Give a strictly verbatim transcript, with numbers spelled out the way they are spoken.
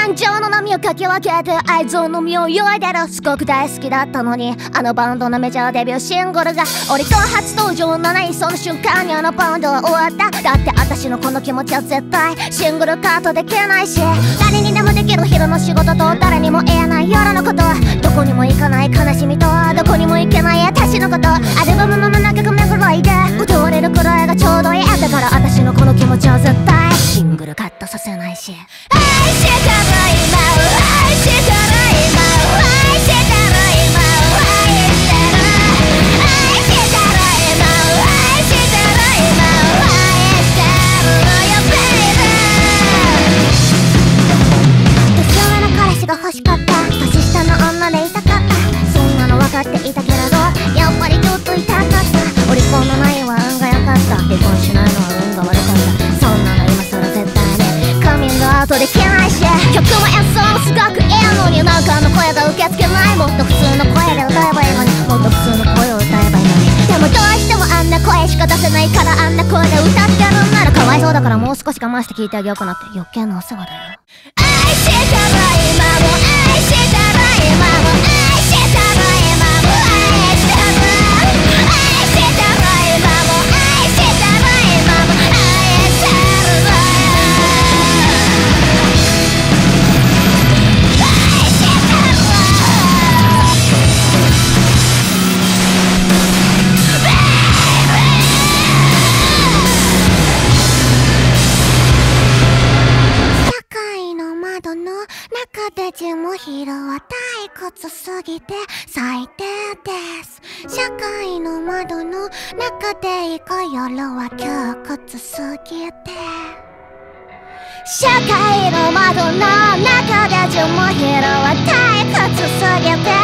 感情の波をかき分けて愛憎の身を泳いでる。すごく大好きだったのにあのバンドのメジャーデビューシングルが俺と初登場のないその瞬間にあのバンドは終わった。だって私のこの気持ちは絶対シングルカットできないし、誰にでもできる昼の仕事と誰にも言えない夜のこと、どこにも行かない悲しみとどこにも行けない私のこと、アルバムも長く巡らいで歌われるくらいがちょうどいい。だから私のこの気持ちは絶対シングルカットさせないし、愛してる今を愛してる今を愛してる今を愛してる愛してる今を愛してる今を愛してるよ baby。 年上の彼氏が欲しかった、年下の女でいたかった、そんなの分かっていたけれどやっぱりちょっと痛かった。お利口のないは運が良かった、離婚しないのは運が悪かった。そんなの今更絶対にカミングアウトできないし、曲も演奏もすごくいいのになんかあの声が受け付けない。もっと普通の声で歌えばいいのに、もっと普通の声を歌えばいいのに、でもどうしてもあんな声しか出せないからあんな声で歌ってるんならかわいそうだから、もう少し我慢して聴いてあげようかなって余計なお世話だよ。愛してる今も愛してる今も愛してる今も愛してる愛してる今も愛してる今も愛してる中でジムヒロは退屈すぎて最低です。社会の窓の中で行く夜は窮屈すぎて、社会の窓の中でジムヒロは退屈すぎて